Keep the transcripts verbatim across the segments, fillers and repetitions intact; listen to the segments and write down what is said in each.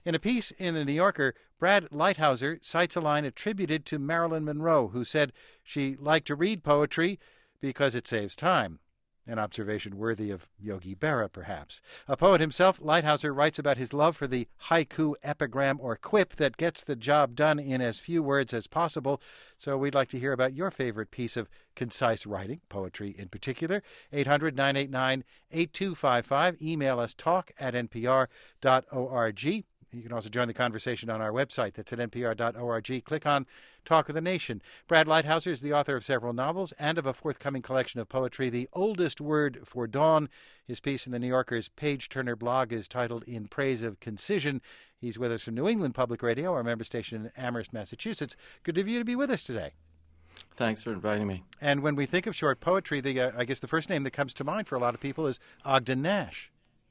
In a piece in The New Yorker, Brad Lighthouser cites a line attributed to Marilyn Monroe, who said she liked to read poetry because it saves time. An observation worthy of Yogi Berra, perhaps. A poet himself, Lighthouser writes about his love for the haiku, epigram, or quip that gets the job done in as few words as possible. So we'd like to hear about your favorite piece of concise writing, poetry in particular. eight hundred, nine eight nine, eight two five five. Email us talk at n p r dot org. You can also join the conversation on our website. That's at n p r dot org. Click on Talk of the Nation. Brad Lighthouser is the author of several novels and of a forthcoming collection of poetry, The Oldest Word for Dawn. His piece in the New Yorker's page-turner blog is titled In Praise of Concision. He's with us from New England Public Radio, our member station in Amherst, Massachusetts. Good of you to be with us today. Thanks for inviting me. And when we think of short poetry, the uh, I guess the first name that comes to mind for a lot of people is Ogden Nash.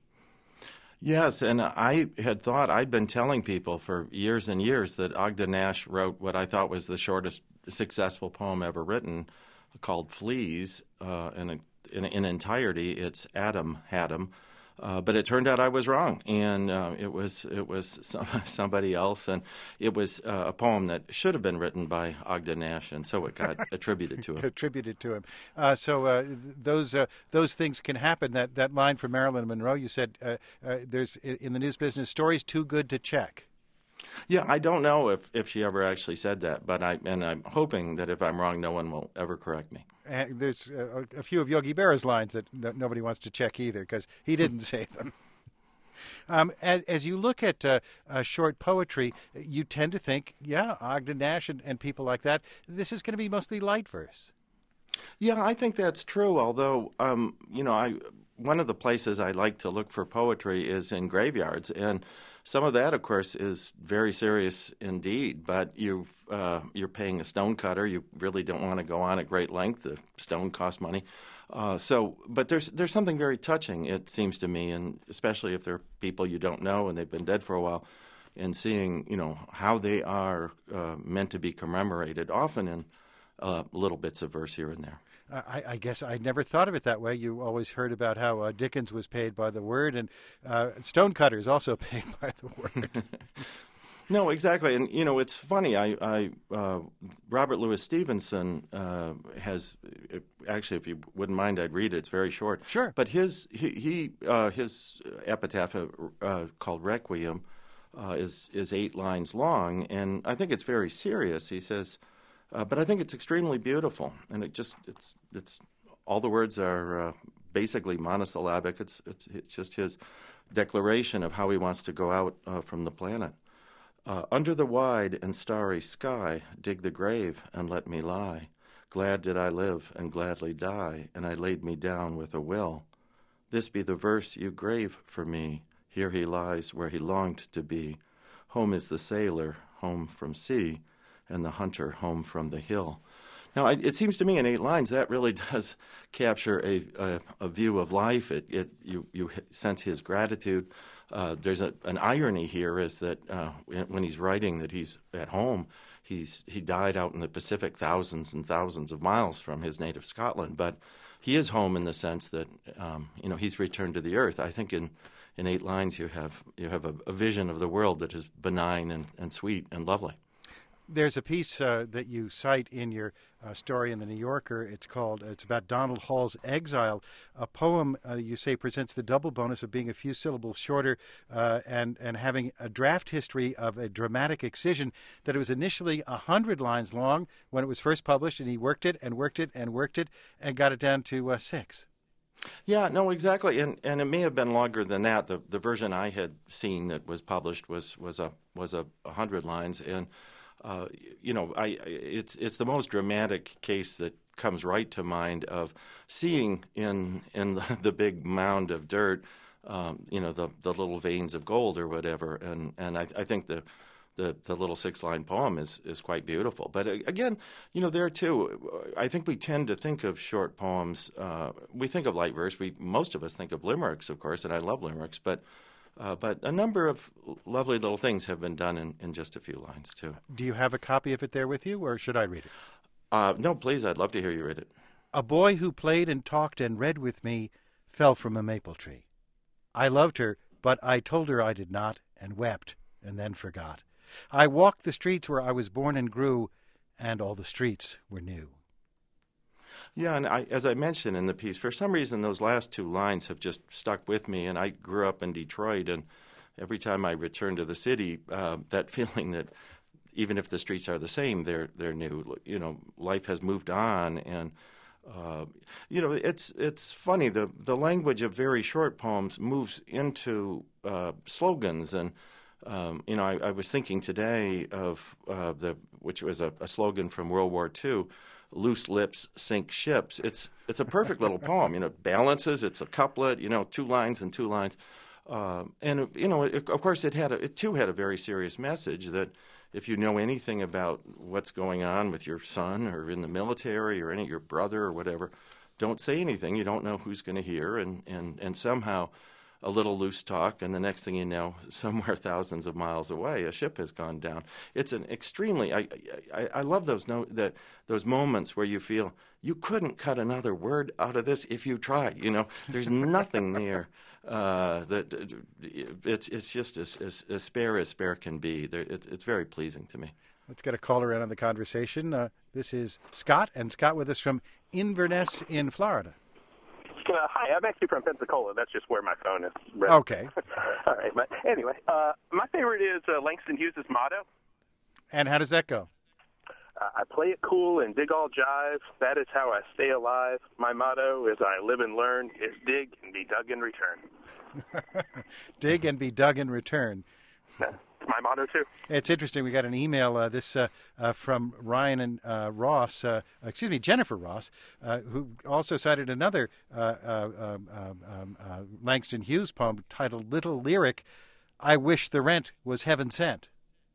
Yes, and I had thought, I'd been telling people for years and years that Ogden Nash wrote what I thought was the shortest successful poem ever written, called Fleas. Uh, in, in, in entirety, it's Adam Haddam. Uh, but it turned out I was wrong, and uh, it was it was some, somebody else, and it was uh, a poem that should have been written by Ogden Nash, and so it got attributed to him. Attributed to him. Uh, so uh, those uh, those things can happen. That that line from Marilyn Monroe, you said uh, uh, there's in the news business, stories too good to check. Yeah, I don't know if, if she ever actually said that, but I and I'm hoping that if I'm wrong, no one will ever correct me. And there's a, a few of Yogi Berra's lines that, that nobody wants to check either because he didn't say them. Um, as, as you look at uh, uh, short poetry, you tend to think, yeah, Ogden Nash and, and people like that, this is going to be mostly light verse. Yeah, I think that's true, although, um, you know, I one of the places I like to look for poetry is in graveyards, and some of that, of course, is very serious indeed, but you've, uh, you're paying a stonecutter. You really don't want to go on at great length. The stone costs money. Uh, so, but there's there's something very touching, it seems to me, and especially if they're people you don't know and they've been dead for a while, and seeing, you know, how they are uh, meant to be commemorated, often in uh, little bits of verse here and there. I, I guess I never thought of it that way. You always heard about how uh, Dickens was paid by the word, and uh, Stonecutters also paid by the word. No, exactly. And, you know, it's funny. I, I uh, Robert Louis Stevenson uh, has, actually, if you wouldn't mind, I'd read it. It's very short. Sure. But his he, he uh, his epitaph uh, called Requiem uh, is is eight lines long, and I think it's very serious. He says, uh, but I think it's extremely beautiful, and it just it's it's all the words are uh, basically monosyllabic. It's it's it's just his declaration of how he wants to go out uh, from the planet. Uh, under the wide and starry sky, dig the grave and let me lie. Glad did I live and gladly die, and I laid me down with a will. This be the verse you grave for me. Here he lies where he longed to be. Home is the sailor, home from sea, and the hunter home from the hill. Now, it seems to me in eight lines that really does capture a, a, a view of life. It, it you, you sense his gratitude. Uh, there's a, an irony here is that uh, when he's writing that he's at home, he's he died out in the Pacific thousands and thousands of miles from his native Scotland. But he is home in the sense that um, you know he's returned to the earth. I think in, in eight lines you have you have a, a vision of the world that is benign and, and sweet and lovely. There's a piece uh, that you cite in your uh, story in the New Yorker. It's called, it's about Donald Hall's Exile. A poem, uh, you say, presents the double bonus of being a few syllables shorter uh, and, and having a draft history of a dramatic excision, that it was initially one hundred lines long when it was first published, and he worked it and worked it and worked it and got it down to uh, six. Yeah, no, exactly, and and it may have been longer than that. The the version I had seen that was published was was a was a hundred lines, and Uh, you know, I it's it's the most dramatic case that comes right to mind of seeing in in the, the big mound of dirt, um, you know, the the little veins of gold or whatever, and and I, I think the, the the little six line poem is is quite beautiful. But again, you know, there too, I think we tend to think of short poems. Uh, we think of light verse. We most of us think of limericks, of course, and I love limericks, but. Uh, but a number of lovely little things have been done in, in just a few lines, too. Do you have a copy of it there with you, or should I read it? Uh, no, please. I'd love to hear you read it. A boy who played and talked and read with me fell from a maple tree. I loved her, but I told her I did not, and wept and then forgot. I walked the streets where I was born and grew, and all the streets were new. Yeah, and I, as I mentioned in the piece, for some reason those last two lines have just stuck with me. And I grew up in Detroit, and every time I return to the city, uh, that feeling that even if the streets are the same, they're they're new. You know, life has moved on, and uh, you know, it's it's funny. The the language of very short poems moves into uh, slogans, and um, you know, I, I was thinking today of uh, the which was a, a slogan from World War Two. Loose lips sink ships. It's it's a perfect little poem. You know, it balances. It's a couplet. You know, two lines and two lines, uh, and you know, it, of course, it had a, it too had a very serious message that if you know anything about what's going on with your son or in the military or any your brother or whatever, don't say anything. You don't know who's going to hear, and and and somehow a little loose talk, and the next thing you know, somewhere thousands of miles away, a ship has gone down. It's an extremely. I I, I love those no that those moments where you feel you couldn't cut another word out of this if you tried. You know, there's nothing there uh, that it's it's just as, as, as spare as spare can be. There, it's it's very pleasing to me. Let's get a caller in on the conversation. Uh, this is Scott, and Scott with us from Inverness in Florida. Uh, hi, I'm actually from Pensacola. That's just where my phone is. Ready. Okay. All right. But anyway, uh, my favorite is uh, Langston Hughes' motto. And how does that go? Uh, I play it cool and dig all jive. That is how I stay alive. My motto is I live and learn, is dig and be dug in return. Dig and be dug in return. It's my motto, too. It's interesting. We got an email uh, this uh, uh, from Ryan and uh, Ross, uh, excuse me, Jennifer Ross, uh, who also cited another uh, uh, um, um, uh, Langston Hughes poem titled Little Lyric, I Wish the Rent Was Heaven Sent.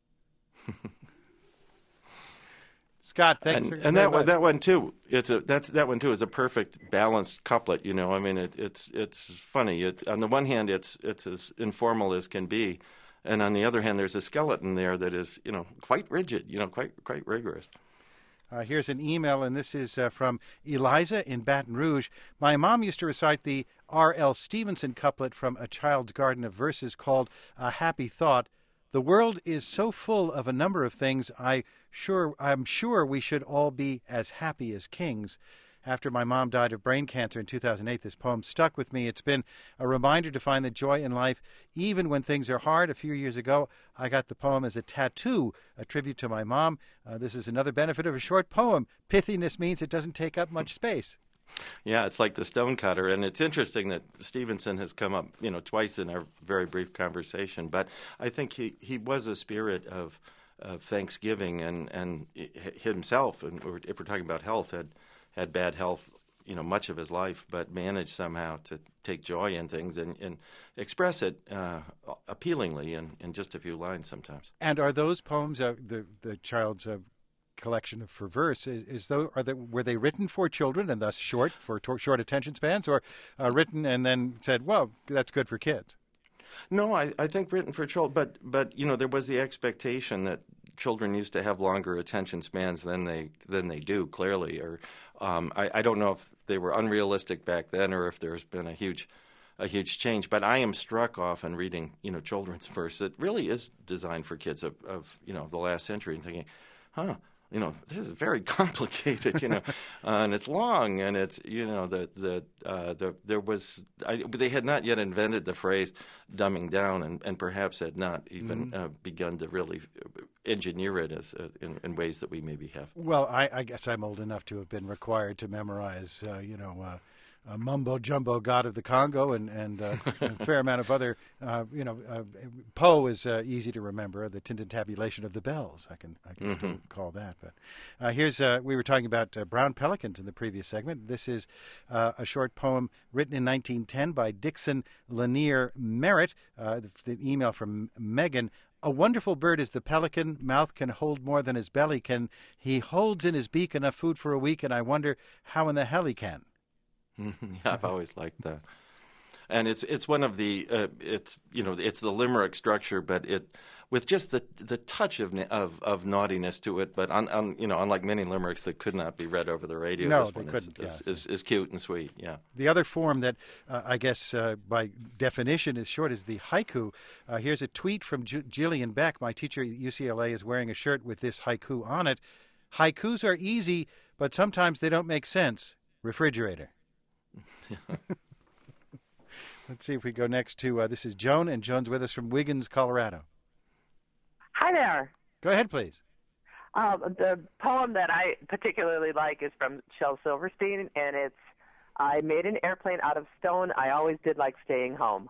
Scott, thanks and, for and that one, that one too. It's a that's that one too is a perfect balanced couplet. You know, I mean, it, it's it's funny. It, on the one hand, it's it's as informal as can be, and on the other hand, there's a skeleton there that is, you know, quite rigid. You know, quite quite rigorous. Uh, here's an email, and this is uh, from Eliza in Baton Rouge. My mom used to recite the R L Stevenson couplet from A Child's Garden of Verses called A Happy Thought. The world is so full of a number of things, I sure I'm sure we should all be as happy as kings. After my mom died of brain cancer in two thousand eight, this poem stuck with me. It's been a reminder to find the joy in life, even when things are hard. A few years ago, I got the poem as a tattoo, a tribute to my mom. Uh, this is another benefit of a short poem. Pithiness means it doesn't take up much space. Yeah, it's like the Stonecutter, and it's interesting that Stevenson has come up, you know, twice in our very brief conversation. But I think he, he was a spirit of, of Thanksgiving, and and himself, and if we're talking about health, had had bad health, you know, much of his life, but managed somehow to take joy in things and, and express it uh, appealingly in, in just a few lines sometimes. And are those poems, uh, the the child's uh, collection of for verse, is, is those, are they, were they written for children and thus short for to- short attention spans, or uh, written and then said, well, that's good for kids? No, I, I think written for children, but but you know, there was the expectation that children used to have longer attention spans than they than they do, clearly. Or um, I, I don't know if they were unrealistic back then, or if there's been a huge a huge change. But I am struck often reading, you know, children's verse that really is designed for kids of, of you know the last century, and thinking, huh. You know, this is very complicated, you know, uh, and it's long, and it's, you know, the the uh, the there was I, they had not yet invented the phrase dumbing down, and, and perhaps had not even mm-hmm. uh, begun to really engineer it as uh, in, in ways that we maybe have. Well, I, I guess I'm old enough to have been required to memorize, uh, you know. Uh, Uh, Mumbo Jumbo, God of the Congo, and, and uh, a fair amount of other, uh, you know, uh, Poe is uh, easy to remember, the tintintabulation of the bells. I can I can mm-hmm. still call that. But uh, here's, uh, we were talking about uh, brown pelicans in the previous segment. This is uh, a short poem written in nineteen ten by Dixon Lanier Merritt, uh, the, the email from Megan. A wonderful bird is the pelican. Mouth can hold more than his belly can. He holds in his beak enough food for a week, and I wonder how in the hell he can. Yeah, I've always liked that. and it's it's one of the uh, it's you know it's the limerick structure, but it with just the the touch of of, of naughtiness to it. But on, on you know unlike many limericks that could not be read over the radio, no, this they one couldn't. is, Yes. is, is, is cute and sweet. Yeah. The other form that uh, I guess uh, by definition is short is the haiku. Uh, here's a tweet from J- Jillian Beck. My teacher at U C L A is wearing a shirt with this haiku on it. Haikus are easy, but sometimes they don't make sense. Refrigerator. Let's see if we go next to, uh, this is Joan, and Joan's with us from Wiggins, Colorado. Hi there. Go ahead, please. Uh, the poem that I particularly like is from Shel Silverstein, and it's, I made an airplane out of stone. I always did like staying home.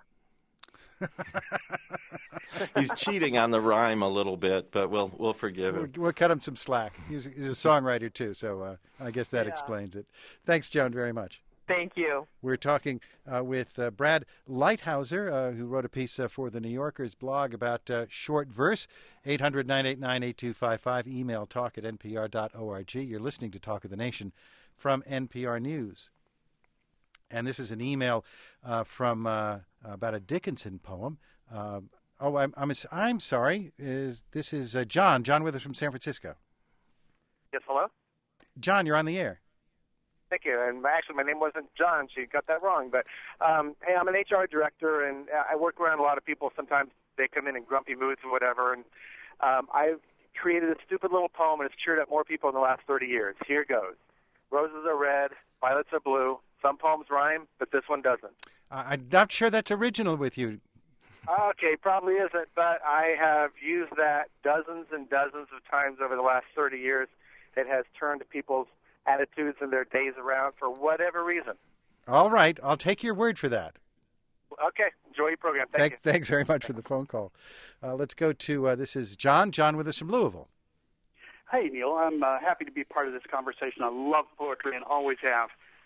He's cheating on the rhyme a little bit, but we'll we'll forgive him. We'll, we'll cut him some slack. He's, he's a songwriter, too, so uh, I guess that Yeah. explains it. Thanks, Joan, very much. Thank you. We're talking uh, with uh, Brad Lighthouser, uh, who wrote a piece uh, for the New Yorker's blog about uh, short verse. eight hundred, nine eight nine, eight two five five. Email talk at n p r dot org. You're listening to Talk of the Nation from N P R News. And this is an email uh, from uh, about a Dickinson poem. Uh, oh, I'm, I'm I'm sorry. Is this is uh, John? John with us from San Francisco. Yes, hello? John, you're on the air. Thank you. And actually, my name wasn't John. She got that wrong. But, um, hey, I'm an H R director, and I work around a lot of people. Sometimes they come in in grumpy moods or whatever. And um, I created a stupid little poem, and it's cheered up more people in the last thirty years. Here goes. Roses are red, violets are blue. Some poems rhyme, but this one doesn't. Uh, I'm not sure that's original with you. Okay, probably isn't, but I have used that dozens and dozens of times over the last thirty years. It has turned people's attitudes and their days around for whatever reason. All right. I'll take your word for that. Okay, enjoy your program. Thank, Thank, thanks very much for the phone call. Uh, let's go to, uh, this is John. John with us from Louisville. Hey, Neil. I'm uh, happy to be part of this conversation. I love poetry and always have.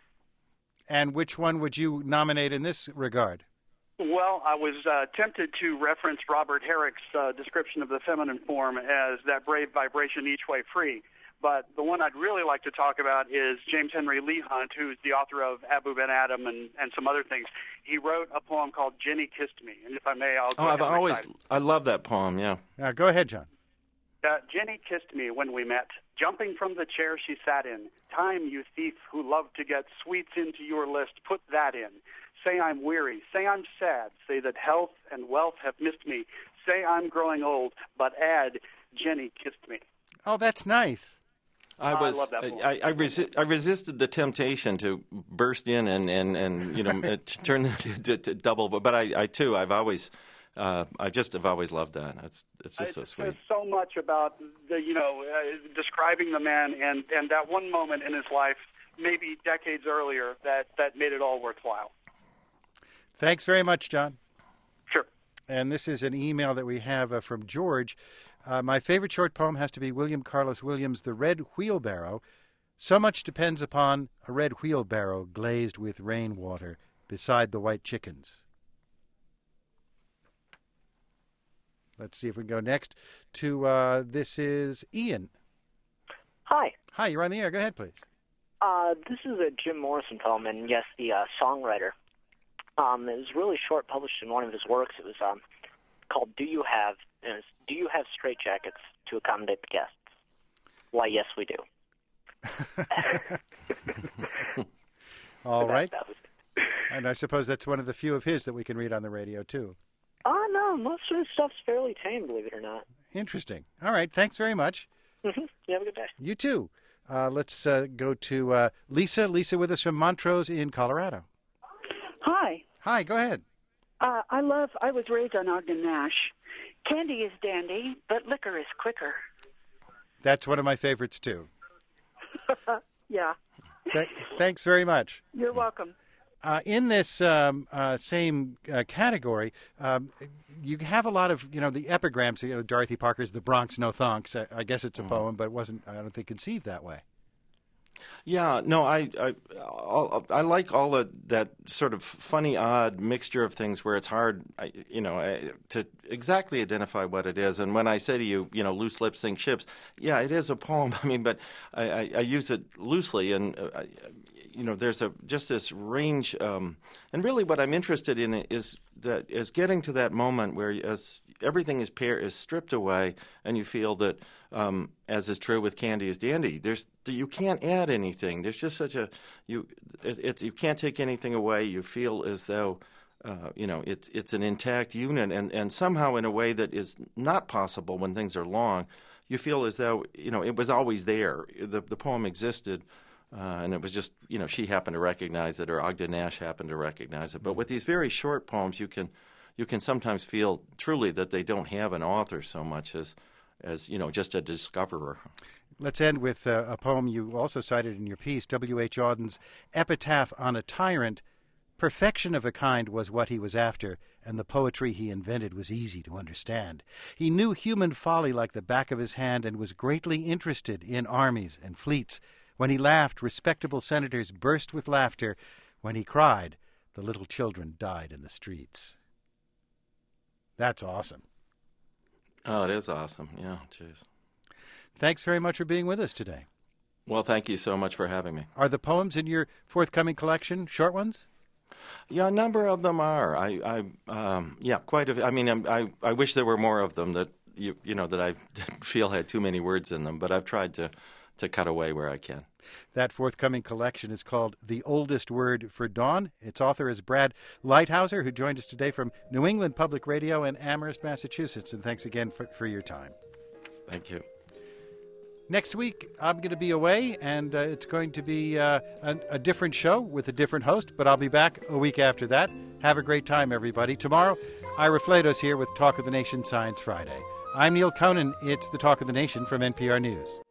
And which one would you nominate in this regard? Well, I was uh, tempted to reference Robert Herrick's uh, description of the feminine form as that brave vibration each way free. But the one I'd really like to talk about is James Henry Lee Hunt, who's the author of Abu Ben Adam and, and some other things. He wrote a poem called Jenny Kissed Me. And if I may, I'll go Oh, ahead I've and always recite it. I love that poem. Yeah. Uh, go ahead, John. Uh, Jenny kissed me when we met, jumping from the chair she sat in. Time, you thief who love to get sweets into your list, put that in. Say I'm weary, say I'm sad, say that health and wealth have missed me. Say I'm growing old, but add, Jenny kissed me. Oh, that's nice. I I was love that poem. I, I, resi- I resisted the temptation to burst in and, and, and you know to turn that to, to double, but I, I too I've always uh, I just have always loved that. It's it's just so It sweet. says so much about the you know uh, describing the man and, and that one moment in his life, maybe decades earlier, that, that made it all worthwhile. Thanks very much, John. Sure. And this is an email that we have uh, from George. Uh, my favorite short poem has to be William Carlos Williams' The Red Wheelbarrow. So much depends upon a red wheelbarrow glazed with rainwater beside the white chickens. Let's see if we can go next to, uh, this is Ian. Hi. Hi, you're on the air. Go ahead, please. Uh, this is a Jim Morrison poem, and yes, the uh, songwriter. Um, it was really short, published in one of his works. It was um, called "Do You Have?" And it was, "Do you have straitjackets to accommodate the guests?" Why, yes, we do. All That- right. That was, And I suppose that's one of the few of his that we can read on the radio, too. oh no, most of his stuff's fairly tame, believe it or not. Interesting. All right. Thanks very much. Mm-hmm. You have a good day. You too. Uh, let's uh, go to uh, Lisa. Lisa with us from Montrose in Colorado. Hi. Hi, go ahead. Uh, I love, I was raised on Ogden Nash. Candy is dandy, but liquor is quicker. That's one of my favorites, too. Yeah. Th- thanks very much. You're welcome. Uh, in this um, uh, same uh, category, um, you have a lot of, you know, the epigrams. You know, Dorothy Parker's "The Bronx No Thonks." I, I guess it's a Mm. poem, but it wasn't, I don't think, conceived that way. Yeah, no, I I, I'll- I like all of that sort of funny, odd mixture of things where it's hard, I- you know, I- to exactly identify what it is. And when I say to you, you know, loose lips sink ships, yeah, it is a poem. I mean, but I, I, I use it loosely, and uh, I, you know, there's a just this range, um, and really what I'm interested in is that is getting to that moment where as everything is pair is stripped away, and you feel that, um, as is true with Candy is Dandy, there's you can't add anything. There's just such a you it, it's you can't take anything away. You feel as though uh, you know it's it's an intact unit, and, and somehow in a way that is not possible when things are long. You feel as though you know it was always there. The the poem existed. Uh, and it was just, you know, she happened to recognize it, or Ogden Nash happened to recognize it. But with these very short poems, you can you can sometimes feel truly that they don't have an author so much as, as you know, just a discoverer. Let's end with uh, a poem you also cited in your piece, W H. Auden's Epitaph on a Tyrant. Perfection of a kind was what he was after, and the poetry he invented was easy to understand. He knew human folly like the back of his hand and was greatly interested in armies and fleets. When he laughed, respectable senators burst with laughter. When he cried, the little children died in the streets. That's awesome. Oh, it is awesome. Yeah, jeez. Thanks very much for being with us today. Well, thank you so much for having me. Are the poems in your forthcoming collection short ones? Yeah, a number of them are. I, I um, yeah, quite a. I mean, I, I wish there were more of them that you, you know, that I feel had too many words in them. But I've tried to. to cut away where I can. That forthcoming collection is called The Oldest Word for Dawn. Its author is Brad Lighthouser, who joined us today from New England Public Radio in Amherst, Massachusetts. And thanks again for, for your time. Thank you. Next week, I'm going to be away, and uh, it's going to be uh, a, a different show with a different host, but I'll be back a week after that. Have a great time, everybody. Tomorrow, Ira Flatos here with Talk of the Nation Science Friday. I'm Neil Conan. It's the Talk of the Nation from N P R News.